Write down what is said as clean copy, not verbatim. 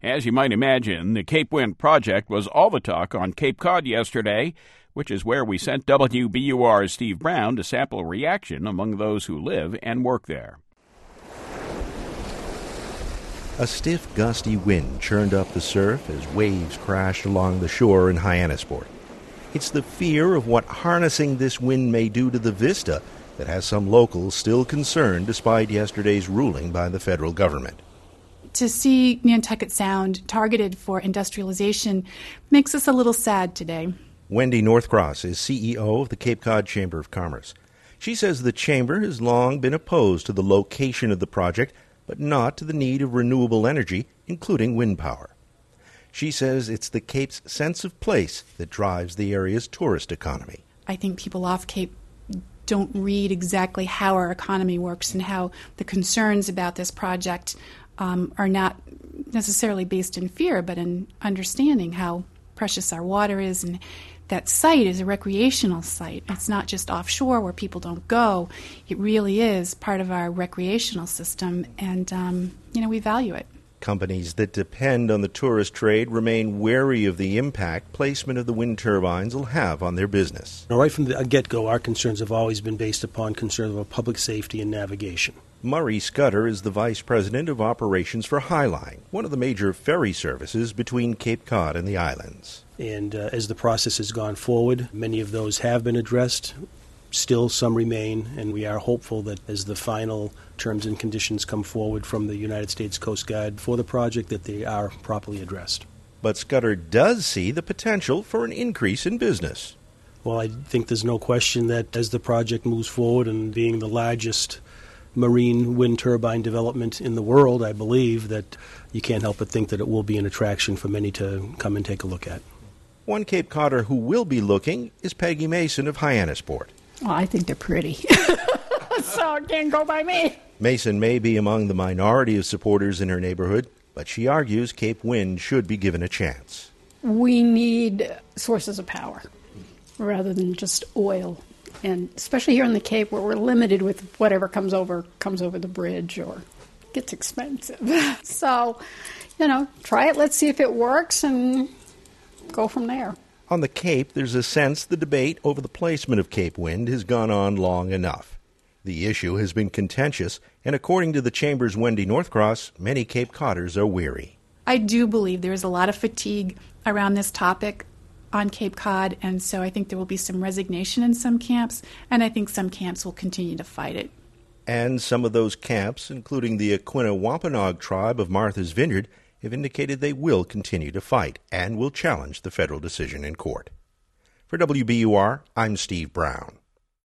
As you might imagine, the Cape Wind project was all the talk on Cape Cod yesterday, which is where we sent WBUR's Steve Brown to sample reaction among those who live and work there. A stiff, gusty wind churned up the surf as waves crashed along the shore in Hyannisport. It's the fear of what harnessing this wind may do to the vista that has some locals still concerned despite yesterday's ruling by the federal government. To see Nantucket Sound targeted for industrialization makes us a little sad today. Wendy Northcross is CEO of the Cape Cod Chamber of Commerce. She says the Chamber has long been opposed to the location of the project, but not to the need of renewable energy, including wind power. She says it's the Cape's sense of place that drives the area's tourist economy. I think people off Cape don't read exactly how our economy works and how the concerns about this project are not necessarily based in fear, but in understanding how precious our water is. And that site is a recreational site. It's not just offshore where people don't go. It really is part of our recreational system, and we value it. Companies that depend on the tourist trade remain wary of the impact placement of the wind turbines will have on their business. Right from the get-go, our concerns have always been based upon concerns of public safety and navigation. Murray Scudder is the Vice President of Operations for Highline, one of the major ferry services between Cape Cod and the islands. And as the process has gone forward, many of those have been addressed. Still, some remain, and we are hopeful that as the final terms and conditions come forward from the United States Coast Guard for the project, that they are properly addressed. But Scudder does see the potential for an increase in business. Well, I think there's no question that as the project moves forward and being the largest marine wind turbine development in the world, I believe that you can't help but think that it will be an attraction for many to come and take a look at. One Cape Codder who will be looking is Peggy Mason of Hyannisport. Well, I think they're pretty, so it can't go by me. Mason may be among the minority of supporters in her neighborhood, but she argues Cape Wind should be given a chance. We need sources of power rather than just oil, and especially here on the Cape where we're limited with whatever comes over the bridge or gets expensive. So, try it, let's see if it works, and go from there. On the Cape, there's a sense the debate over the placement of Cape Wind has gone on long enough. The issue has been contentious, and according to the Chamber's Wendy Northcross, many Cape Codders are weary. I do believe there is a lot of fatigue around this topic on Cape Cod, and so I think there will be some resignation in some camps, and I think some camps will continue to fight it. And some of those camps, including the Aquinnah Wampanoag tribe of Martha's Vineyard, have indicated they will continue to fight and will challenge the federal decision in court. For WBUR, I'm Steve Brown.